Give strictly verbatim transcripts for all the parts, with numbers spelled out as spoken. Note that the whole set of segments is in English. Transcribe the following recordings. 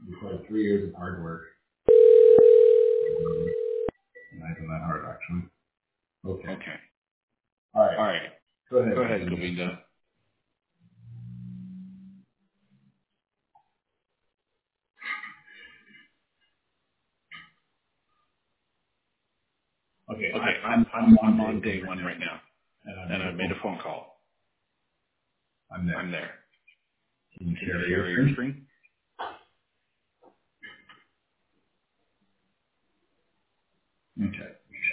Before three years of hard work. Not even that hard, actually. Okay. Okay. All right. All right. Go ahead. Go ahead, Govinda. Okay. Okay, I, I'm I'm I'm I'm I'm on on day day one one right right now, now, and I and made I a made phone a call. phone call. I'm there. I'm there. Can you Can you share your share your screen? screen? Okay.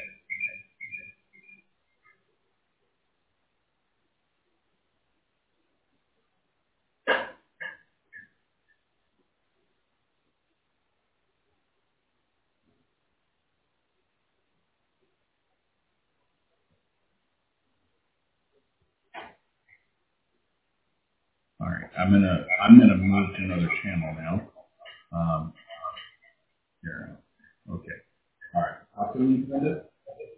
All right. I'm gonna I'm gonna move to another channel now. Um. Here. Okay. All right. How can we send it?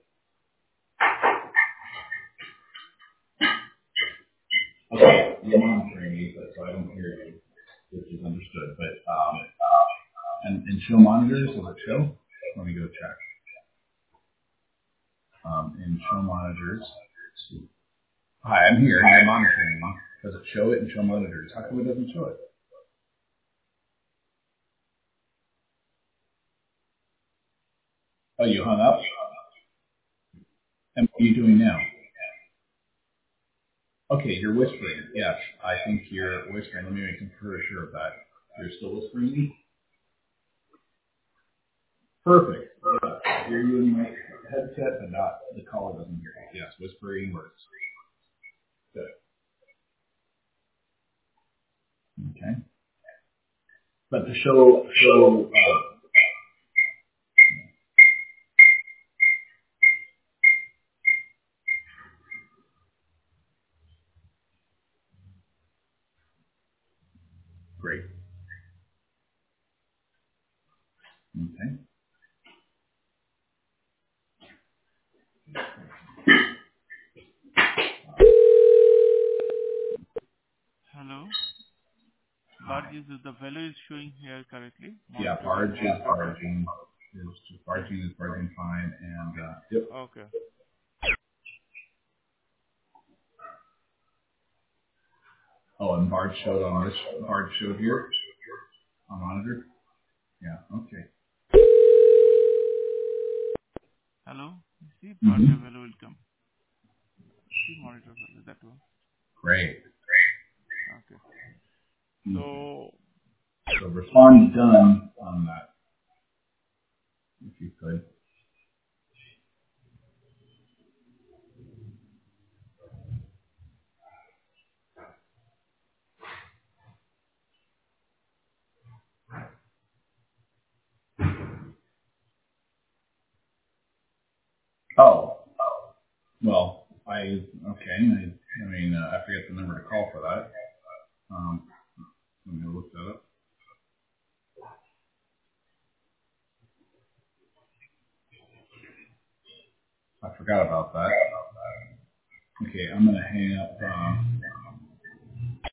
Okay. You're monitoring me, but so I don't hear you, which is understood. But um, and, and show monitors, does it show? Let me go check. Um, in show monitors. Hi, I'm here. You're monitoring me. Does it show it in show monitors? How come it doesn't show it? Oh, you hung up? And what are you doing now? Okay, you're whispering. Yes, I think you're whispering. Let me make sure of that. You're still whispering? Perfect. Yeah, I hear you in my headset, but not the caller doesn't hear you. Yes, whispering works. Good. Okay. But the show, show, uh, great. Okay. Hello. Hi. Barges, the value is showing here correctly. Yeah, Monitor value barge is is proper. barging. Is barging is barging fine, and uh, yep. Okay. Oh, and barge showed on this barge showed here on monitor. Yeah. Okay. Hello. You see, barge Mm-hmm. value will come. See monitor value, that one. Great. Okay. Okay. So, So respond done on that, if you could. Oh, well, I, okay, I, I mean, uh, I forget the number to call for that. Um, let me look that up. I forgot about that. Okay, I'm gonna hang up, um,